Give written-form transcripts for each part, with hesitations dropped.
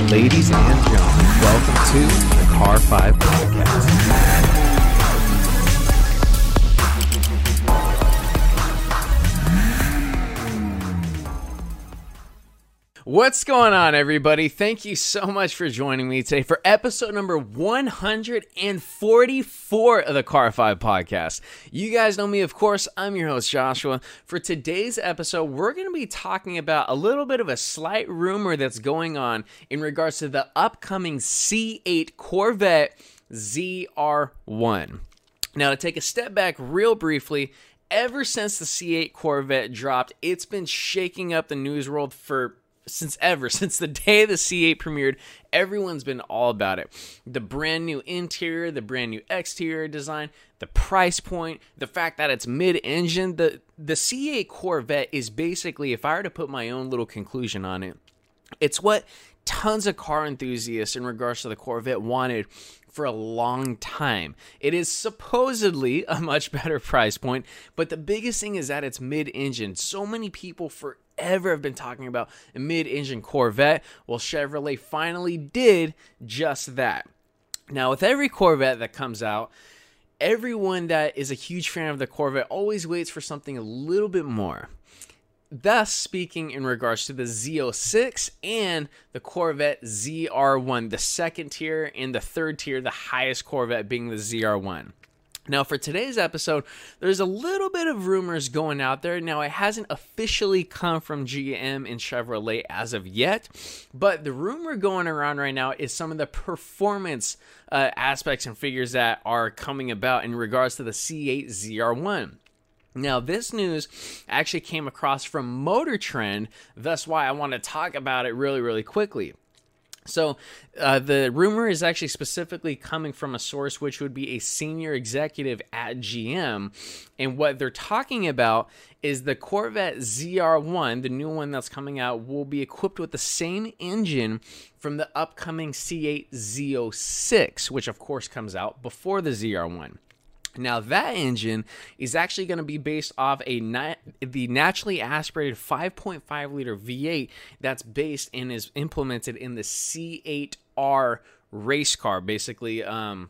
Ladies and gentlemen, welcome to the Car 5 Podcast. What's going on, everybody? Thank you so much for joining me today for episode number 144 of the Car 5 Podcast. You guys know me, of course. I'm your host, Joshua. For today's episode, we're going to be talking about a little bit of a slight rumor that's going on in regards to the upcoming C8 Corvette ZR1. Now, to take a step back real briefly, ever since the C8 Corvette dropped, it's been shaking up the news world since the day the C8 premiered. Everyone's been all about it. The brand new interior, the brand new exterior design, the price point, the fact that it's mid-engine. The C8 Corvette is basically, if I were to put my own little conclusion on it, it's what tons of car enthusiasts in regards to the Corvette wanted for a long time. It is supposedly a much better price point, but the biggest thing is that it's mid-engine. So many people forever have been talking about a mid-engine Corvette. Well, Chevrolet finally did just that. Now, with every Corvette that comes out, everyone that is a huge fan of the Corvette always waits for something a little bit more. Thus, speaking in regards to the Z06 and the Corvette ZR1, the second tier and the third tier, the highest Corvette being the ZR1. Now, for today's episode, there's a little bit of rumors going out there. Now, it hasn't officially come from GM and Chevrolet as of yet, but the rumor going around right now is some of the performance aspects and figures that are coming about in regards to the C8 ZR1. Now, this news actually came across from Motor Trend, thus why I want to talk about it really, really quickly. So, the rumor is actually specifically coming from a source which would be a senior executive at GM, and what they're talking about is the Corvette ZR1, the new one that's coming out, will be equipped with the same engine from the upcoming C8 Z06, which of course comes out before the ZR1. Now, that engine is actually going to be based off the naturally aspirated 5.5 liter V8 that's based and is implemented in the C8R race car, basically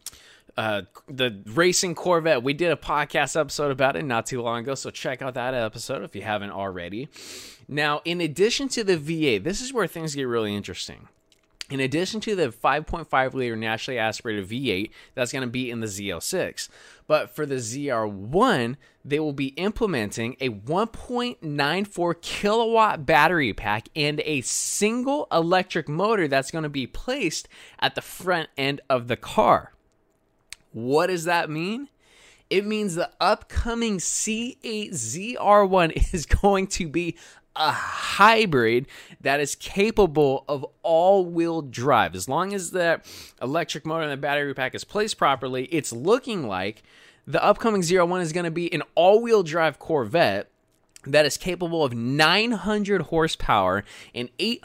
the racing Corvette. We did a podcast episode about it not too long ago, so check out that episode if you haven't already. Now, in addition to the V8, this is where things get really interesting. In addition to the 5.5 liter naturally aspirated V8 that's going to be in the Z06, but for the ZR1, they will be implementing a 1.94 kilowatt battery pack and a single electric motor that's going to be placed at the front end of the car. What does that mean? It means the upcoming C8 ZR1 is going to be a hybrid that is capable of all-wheel drive. As long as the electric motor and the battery pack is placed properly, it's looking like the upcoming ZR1 is going to be an all-wheel drive Corvette that is capable of 900 horsepower and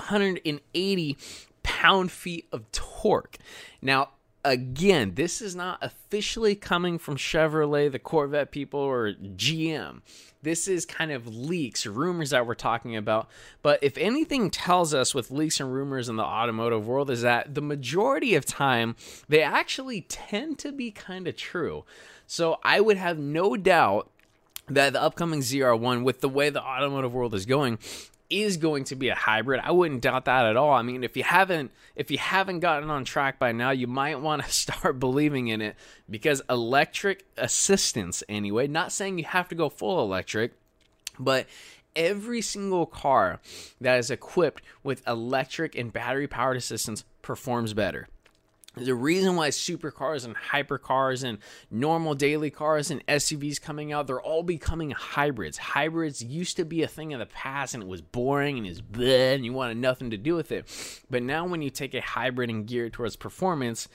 880 pound-feet of torque. Now, again, this is not officially coming from Chevrolet, the Corvette people, or GM. This is kind of leaks, rumors that we're talking about. But if anything tells us with leaks and rumors in the automotive world is that the majority of time, they actually tend to be kind of true. So I would have no doubt that the upcoming ZR1, with the way the automotive world is going to be a hybrid. I wouldn't doubt that at all. I mean, if you haven't gotten on track by now, you might want to start believing in it, because electric assistance anyway, not saying you have to go full electric, but every single car that is equipped with electric and battery powered assistance performs better. The reason why supercars and hypercars and normal daily cars and SUVs coming out, they're all becoming hybrids. Hybrids used to be a thing of the past, and it was boring and it's bleh, and you wanted nothing to do with it. But now when you take a hybrid and gear it towards performance,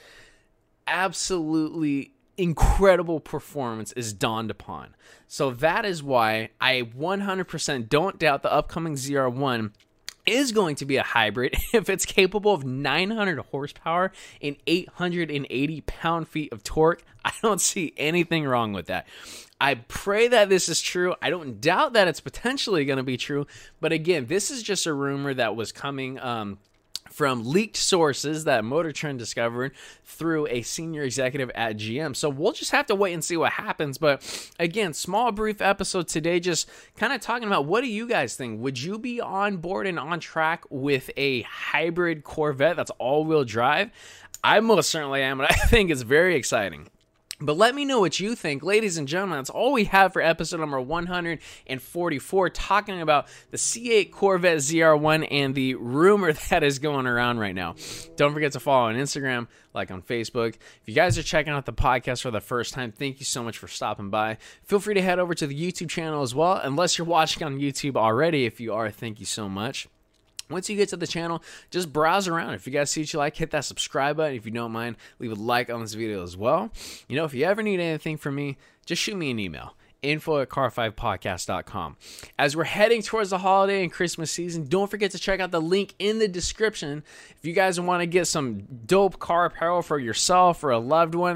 absolutely incredible performance is dawned upon. So that is why I 100% don't doubt the upcoming ZR1 is going to be a hybrid if it's capable of 900 horsepower and 880 pound-feet of torque. I don't see anything wrong with that. I pray that this is true. I don't doubt that it's potentially going to be true. But again, this is just a rumor that was coming from leaked sources that Motor Trend discovered through a senior executive at GM. So we'll just have to wait and see what happens. But again, small, brief episode today, just kind of talking about what do you guys think? Would you be on board and on track with a hybrid Corvette that's all-wheel drive? I most certainly am, and I think it's very exciting. But let me know what you think. Ladies and gentlemen, that's all we have for episode number 144, talking about the C8 Corvette ZR1 and the rumor that is going around right now. Don't forget to follow on Instagram, like on Facebook. If you guys are checking out the podcast for the first time, thank you so much for stopping by. Feel free to head over to the YouTube channel as well, unless you're watching on YouTube already. If you are, thank you so much. Once you get to the channel, just browse around. If you guys see what you like, hit that subscribe button. If you don't mind, leave a like on this video as well. You know, if you ever need anything from me, just shoot me an email. info@car5podcast.com. As we're heading towards the holiday and Christmas season, don't forget to check out the link in the description. If you guys want to get some dope car apparel for yourself or a loved one,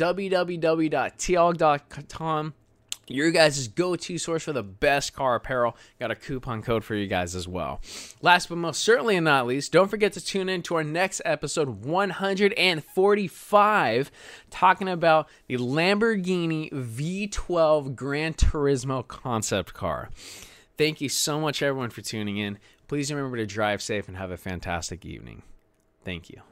www.tog.com. Your guys' go-to source for the best car apparel. Got a coupon code for you guys as well. Last but most certainly not least, don't forget to tune in to our next episode 145, talking about the Lamborghini V12 Gran Turismo concept car. Thank you so much, everyone, for tuning in. Please remember to drive safe and have a fantastic evening. Thank you.